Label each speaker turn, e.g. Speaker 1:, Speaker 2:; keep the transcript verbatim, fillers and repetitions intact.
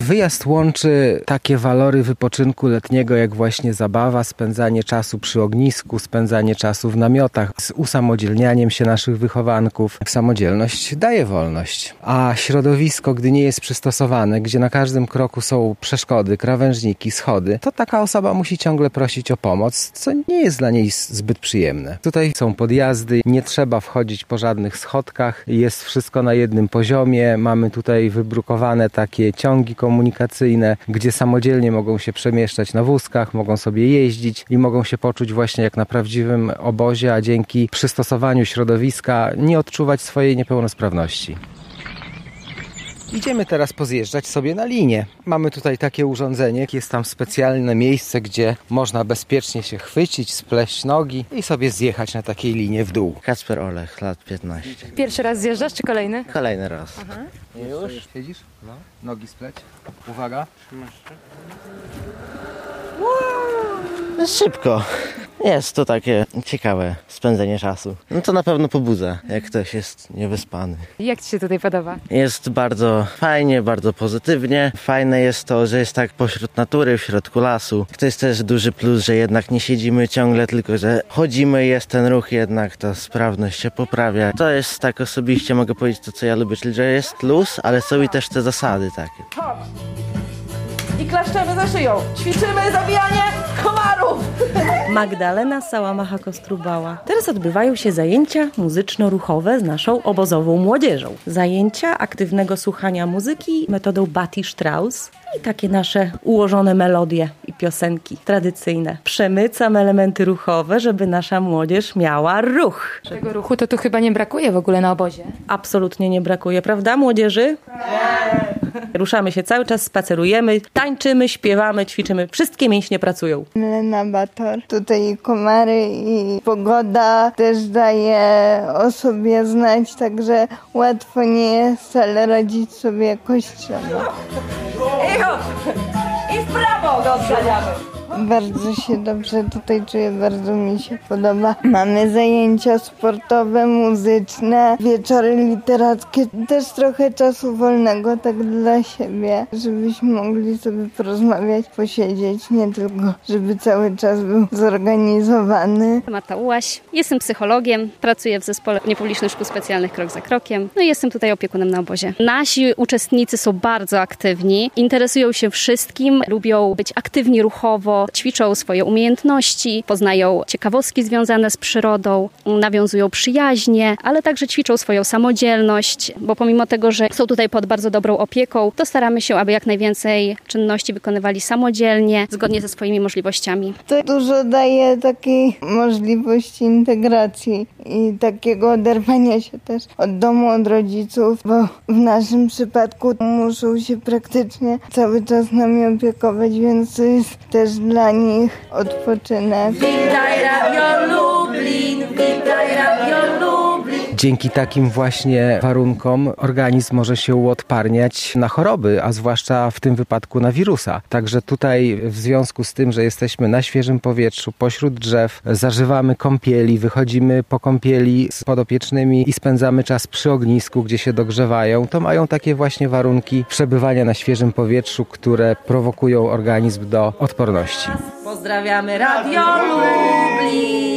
Speaker 1: Wyjazd łączy takie walory wypoczynku letniego, jak właśnie zabawa, spędzanie czasu przy ognisku, spędzanie czasu w namiotach, z usamodzielnianiem się naszych wychowanków. Samodzielność daje wolność, a środowisko, gdy nie jest przystosowane, gdzie na każdym kroku są przeszkody, krawężniki, schody, to taka osoba musi ciągle prosić o pomoc, co nie jest dla niej zbyt przyjemne. Tutaj są podjazdy, nie trzeba wchodzić po żadnych schodkach, jest wszystko na jednym poziomie, mamy tutaj wybrukowane takie ciągi komunikacyjne, gdzie samodzielnie mogą się przemieszczać na wózkach, mogą sobie jeździć i mogą się poczuć właśnie jak na prawdziwym obozie, a dzięki przystosowaniu środowiska nie odczuwać swojej niepełnosprawności. Idziemy teraz pozjeżdżać sobie na linię. Mamy tutaj takie urządzenie, jest tam specjalne miejsce, gdzie można bezpiecznie się chwycić, spleść nogi i sobie zjechać na takiej linie w dół.
Speaker 2: Kacper Olech, lat piętnaście.
Speaker 3: Pierwszy raz zjeżdżasz, czy kolejny?
Speaker 2: Kolejny raz.
Speaker 3: Aha.
Speaker 1: I już? Siedzisz? No. Nogi spleć. Uwaga.
Speaker 2: Szybko. Jest to takie ciekawe spędzenie czasu. No to na pewno pobudza, jak ktoś jest niewyspany.
Speaker 3: Jak Ci się tutaj podoba?
Speaker 2: Jest bardzo fajnie, bardzo pozytywnie. Fajne jest to, że jest tak pośród natury, w środku lasu. To jest też duży plus, że jednak nie siedzimy ciągle, tylko że chodzimy, jest ten ruch jednak, ta sprawność się poprawia. To jest tak osobiście, mogę powiedzieć to, co ja lubię, czyli że jest luz, ale są i też te zasady takie.
Speaker 4: Hop. I klaszczemy za szyją. Ćwiczymy zabijanie komarów.
Speaker 5: Magdalena Sałamacha-Kostrubała. Teraz odbywają się zajęcia muzyczno-ruchowe z naszą obozową młodzieżą. Zajęcia aktywnego słuchania muzyki metodą Bati Strauss i takie nasze ułożone melodie i piosenki tradycyjne. Przemycam elementy ruchowe, żeby nasza młodzież miała ruch.
Speaker 3: Tego ruchu to tu chyba nie brakuje w ogóle na obozie.
Speaker 5: Absolutnie nie brakuje, prawda młodzieży? Nie. Ruszamy się cały czas, spacerujemy, tańczymy, śpiewamy, ćwiczymy. Wszystkie mięśnie pracują.
Speaker 6: Milena Bator. Tutaj komary i pogoda też daje o sobie znać, także łatwo nie jest, ale radzić sobie jakoś trzeba.
Speaker 4: I hop. I w prawo go odganiamy.
Speaker 6: Bardzo się dobrze tutaj czuję, bardzo mi się podoba. Mamy zajęcia sportowe, muzyczne, wieczory literackie, też trochę czasu wolnego tak dla siebie, żebyśmy mogli sobie porozmawiać, posiedzieć, nie tylko żeby cały czas był zorganizowany.
Speaker 7: Marta Ułaś, jestem psychologiem, pracuję w zespole Niepublicznych Szkół Specjalnych Krok za Krokiem, no i jestem tutaj opiekunem na obozie. Nasi uczestnicy są bardzo aktywni, interesują się wszystkim, lubią być aktywni ruchowo, ćwiczą swoje umiejętności, poznają ciekawostki związane z przyrodą, nawiązują przyjaźnie, ale także ćwiczą swoją samodzielność, bo pomimo tego, że są tutaj pod bardzo dobrą opieką, to staramy się, aby jak najwięcej czynności wykonywali samodzielnie, zgodnie ze swoimi możliwościami.
Speaker 6: To dużo daje takiej możliwości integracji i takiego oderwania się też od domu, od rodziców, bo w naszym przypadku muszą się praktycznie cały czas nami opiekować, więc to jest też dla nich odpoczynek.
Speaker 4: Witaj Radio Lublin, witaj Radio Lublin.
Speaker 1: Dzięki takim właśnie warunkom organizm może się uodparniać na choroby, a zwłaszcza w tym wypadku na wirusa. Także tutaj w związku z tym, że jesteśmy na świeżym powietrzu, pośród drzew, zażywamy kąpieli, wychodzimy po kąpieli z podopiecznymi i spędzamy czas przy ognisku, gdzie się dogrzewają, to mają takie właśnie warunki przebywania na świeżym powietrzu, które prowokują organizm do odporności.
Speaker 4: Pozdrawiamy Radio Lublin.